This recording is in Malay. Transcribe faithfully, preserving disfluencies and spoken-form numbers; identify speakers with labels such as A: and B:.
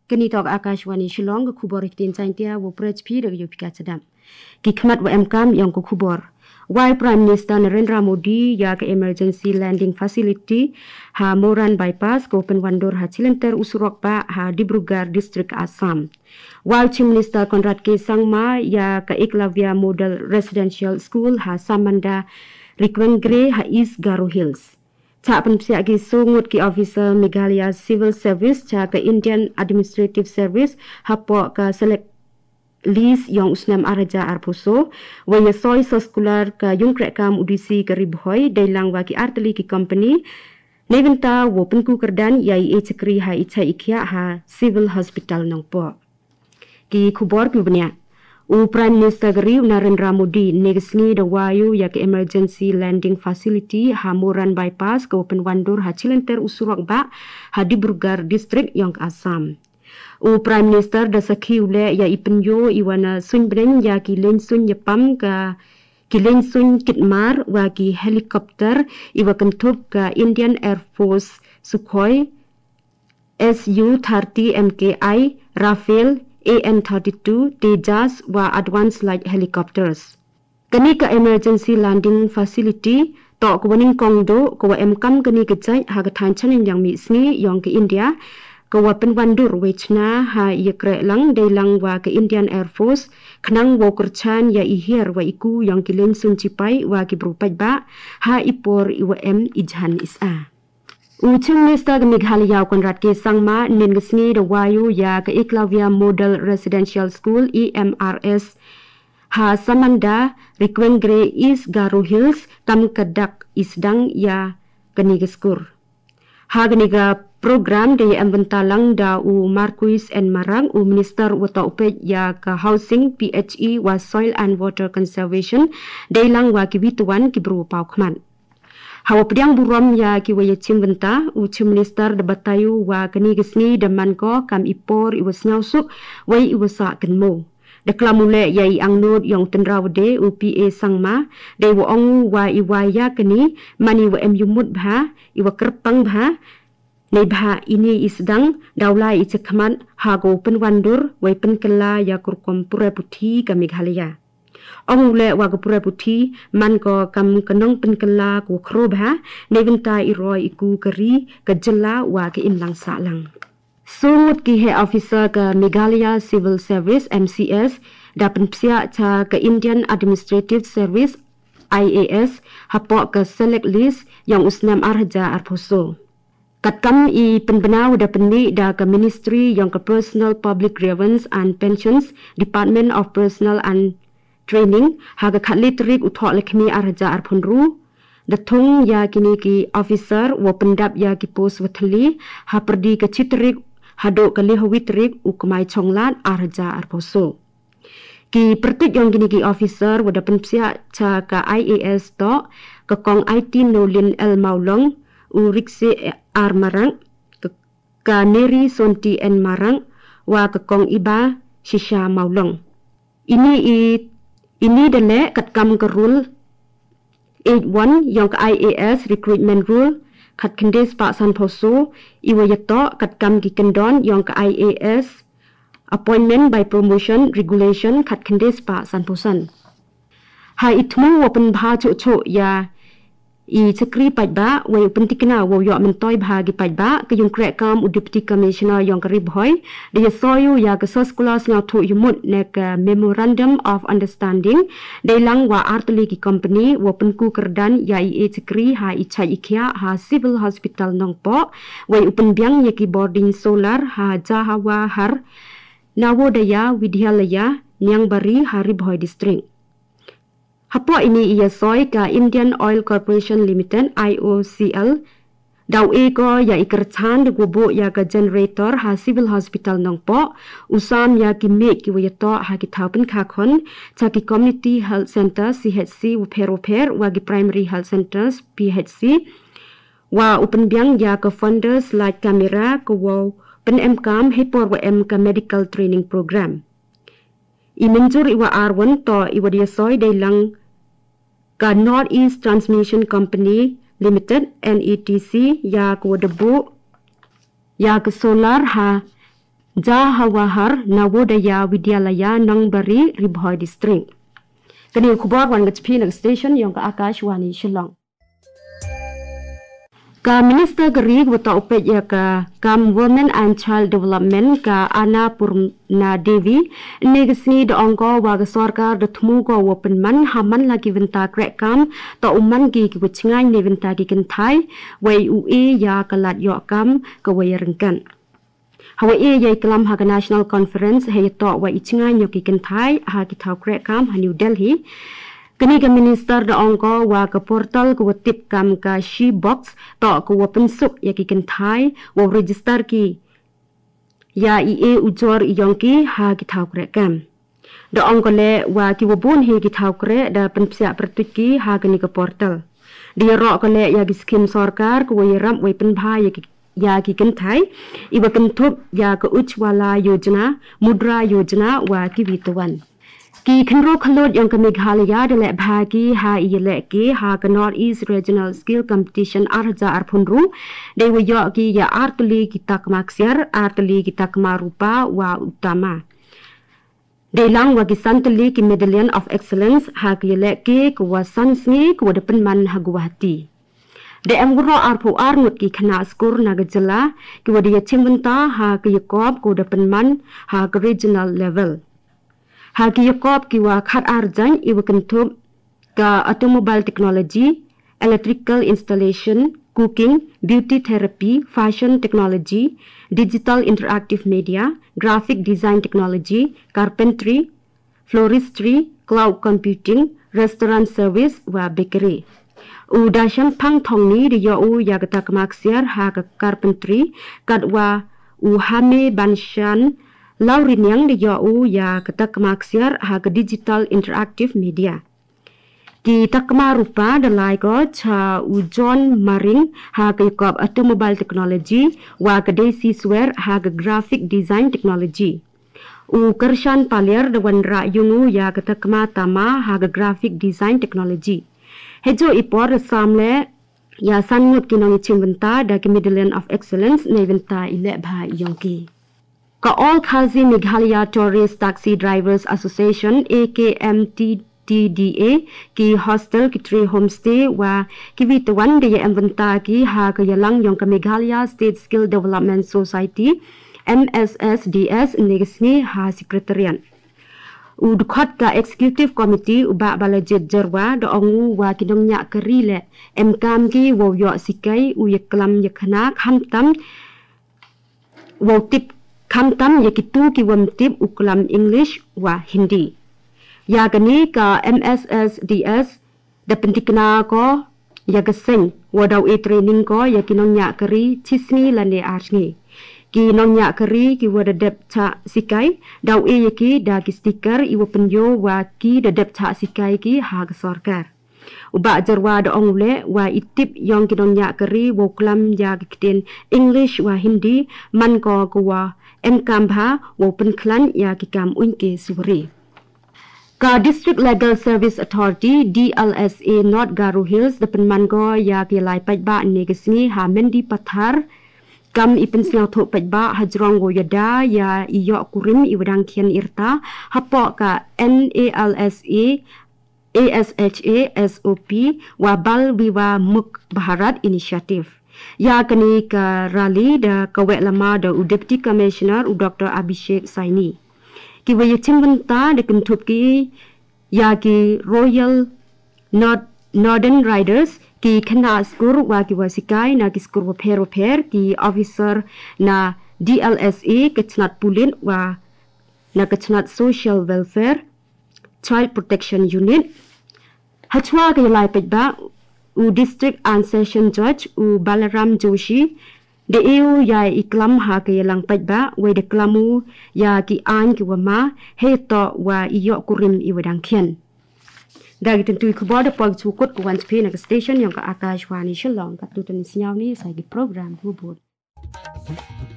A: Kini tok Akashwani Shillong ke kubor ikitin saintia wo prech pi de yo pikat sedam. Ki khmat wa emkam yang ko kubor. Why Prime Minister Narendra Modi ya ke emergency landing facility ha Moran bypass ko penwandur ha Cilenter Usurok ba ha Dibrugarh district Assam. While Chief Minister Conrad K Sangma ya ke Eklavya Model Residential School ha Samanda Rikwengre ha East Garo Hills. Cha pensiak ki sungut ki officer Meghalaya Civil Service cha ke Indian Administrative Service hapo ke select list yang usnam araja arpuso waya soy soskular ka yung krekam udisi ke ribhoy dailang waki arteli ki company neventa wo penku kerdan yai e cekri ha icha ikhya ha civil hospital nang po ki khubor pi banya u Prime Minister geri Narendra Modi negesni da wayu ya ke emergency landing facility ha Moran bypass ke penwandur ha Cilenter Usurok ba ha Dibrugarh district yang Assam. U Prime Minister da sakhi ule ya ipenyo iwana sun bren ya ki len sun yapam ka ki len sun kitmar wa ki helikopter iwa kentup ka Indian Air Force Sukhoi S U thirty M K I Rafale A N thirty-two Tejas wa advanced light helicopters. Kani ka emergency landing facility to ko waning kongdo ko wa emkam kani kecai ha ka thanchan yang mi sni yang ke India ko wa penwandur wechna ha yekre lang dailang wa ke Indian Air Force khnang wo kurchan ya ihir wa iku yang kilen sun cipai wa ki brupai ba ha ipor iwa em ijhan isa. U Chief Minister Meghalaya Conrad K Sangma nengesni da wayu ya ke Eklavya Model Residential School E M R S ha Samanda Rikwengre East Garo Hills tam kedak isdang ya kenigeskur. Ha keniga program de ambentalang da u Marquis and Marang u Minister Wata Upet ya ke Housing P H E wa Soil and Water Conservation dailang wa kibituan kibru pau khman. Hawa pediang buram ya ki waya cimbenta u Chief Minister da batayu wa kani gesni da manko kam ipor iwas nyausuk wai iwasa kenmo. Da klamule ya i angnod yang tenrawde u P A Sangma de wa ong wa iwaya kani mani wa em yumut bha iwa kerpang bha nei bha ini isdang daula i cekman hago penwandur wai penkela ya kurkom pura puthi ka Meghalaya. Ong ule wa gapura puthi man ko kam kanong penkela ko krobha neventa iroi iku keri kejela wa ke inlang salang. Sungut ki he officer ke Meghalaya Civil Service M C S da penpsia cha ke Indian Administrative Service I A S hapo ke select list yang usnam arja arposo. Katkam i penbenau da penik da ke Ministry yang ke Personal Public Grievance and Pensions Department of Personal and Training haga khatletrik uthok lekni arja arphunru da thung ya kini ki officer wo pendap ya ki pos wathli ha perdi ke chitrik hado ke lehowitrik ukmai chonglat arja arposo ki pertik yang kini ki officer wada penpsia cha ka I A S to ke kong I T Nolin El Maulong u Rikse Ar Marang ke ka Neri Sonti En Marang wa ke kong Iba Shisha Maulong. Ini i Ini dele kat kam ke rule eighty-one yang ke I A S recruitment rule kat kendes pak san poso iwa yato kat kam ki kendon yang ke I A S appointment by promotion regulation kat kendes pak san posan. Ha itmu wapen bha cuk-cuk ya i cekri pajba wa pentikna wa yo mentoy bahagi pajba ke yung krek kam u deputy commissioner yang kerib hoy de soyu ya ke sekolah snya thu yumut ne ke memorandum of understanding de lang wa arteli ki company wa penku kerdan ya i cekri ha i chai ikhya ha civil hospital nongpo wa upen biang ye ki boarding solar ha jahawa har Navodaya Vidyalaya Nyang Bari Harib Hoy district. Hapo ini ia soy ka Indian Oil Corporation Limited I O C L daw ego ya ikerchan de gubo ya ka generator ha civil hospital nongpo usam ya ki me ki wayato ha ki thaupen khakon cha ki community health center C H C u pero per wa ki primary health centers P H C wa upen biang ya ka funders like kamera ko wo pen emkam hepor wa em ka medical training program i menjur iwa arwan to iwa dia soy de lang ka North East Transmission Company Limited N E T C ya ko debu ya ke solar ha Jahawahar Navodaya Widyalaya Nangbari Ribhoi District. Kini kubor wan gachpi nag station yang ke Akashwani Shillong. Ka Minister Gerig wata upet ya ka Kam Women and Child Development ka Ana Purna Devi negasni de angko wa ka sarkar de thmu ko open man haman lagi venta krek kam ta umman gi ki wichngai ne venta gi kan thai wai u e ya kalat yo kam ka wai rengkan hawa e ya kelam ha National Conference he to wa ichngai yo ki kan thai ha ki thau krek kam ha New Delhi. Kini ke minister da angko wa ke portal ko tip kam ka she box to ko open suk ya ki kan thai wa register ki ya i e ujor yongki ha ki thau kre kam da angko le wa ki wobun he ki thau kre da penpsia pertuki ha kini ke portal dia ro ko le ya ki skim sarkar ko wa ram wa pen bha ya ki ya ki kan thai i wa kan thup ya ko uchwala yojana mudra yojana wa ki wituan Ki khenro khalot yang ke Meghalaya de le bhagi ha i le ki ha ke North East Regional Skill Competition arja arphunru de wo yo ki ya artli ki tak maksiar artli ki tak marupa wa utama de lang wa ki santli ki Medallion of Excellence ha ki le ki ko wa sansni ko de penman ha Guwahati de amguro arpu arnut ki khana skur nagajala ki wa de chimwanta ha ki yakob ko de penman ha ke regional level Hagi Yakob kiwa khat arjan iwa kentup ka automobile technology, electrical installation, cooking, beauty therapy, fashion technology, digital interactive media, graphic design technology, carpentry, floristry, cloud computing, restaurant service wa bakery. U dashan pang thongni de yo u yagata kamaksiar ha ka carpentry kadwa u hame banshan Laurin yang di yo ya ketak maksiar ha ke digital interactive media. Ki takma rupa dalai ko cha ujon maring ha ke kop automobile technology wa ke desi swear ha ke graphic design technology. U kershan palir dewan ra yungu ya ketakma tama ha ke graphic design technology. Hejo ipor samle ya sangut kinong chimventa da ke Medallion of Excellence ne venta ile bha yongki. Ka All Khalsi Meghalaya Tourist Taxi Drivers Association A K M T T D A ki hostel ki tree homestay wa ki vitawan de inventa ki ha ka yalang yong ka Meghalaya State Skill Development Society M S S D S negisni ha secretariat u dukhat ka executive committee uba balajit jarwa do ongu wa kidong nya kerile mkam ki wo yo sikai u yaklam yakhana khamtam wo tip Kamtam yakitu ki wamtip uklam English wa Hindi. Ya gani ka M S S D S da pentikna ko ya geseng wadaw e training ko ya kinong nya keri chisni lane arni. Ki nong nya keri ki wada dep cha sikai daw e yaki da ki sticker iwa penyo wa ki da dep cha sikai ki ha sarkar. Uba jarwa da ongle wa itip yang kinong nya keri wo klam ya kitin English wa Hindi man ko kwa Mkambha wo penklan ya kikam unke suri. Ka District Legal Service Authority D L S A North Garo Hills the penmango ya ki lai pajba negesni ha mendi pathar kam ipen sngau tho pajba hajrong wo yada ya iyo kurim iwadang kian irta hapo ka N A L S A A S H A S O P wa bal wiwa muk Bharat Initiative. Ya kini ke rally da kawek lama da u Deputy Commissioner u Doctor Abhishek Saini. Ki waya chimventa da kentup ki ya ki Royal North Northern Riders ki kena skur wa ki wasikai na ki skur waper waper ki officer na D L S A kecnat pulin wa na kecnat Social Welfare Child Protection Unit. Hachwa ki lai pejba u District and Session Judge u Balaram Joshi de eu ya iklam ha ke lang pajba we de klamu ya ki an ki wama he to wa iyo kurim i wedang khian da gitin tu khobor de pag chu kot ko wan phe na station yang ka Akashwani Shillong ka tu tan siaw ni sai gi program bu bu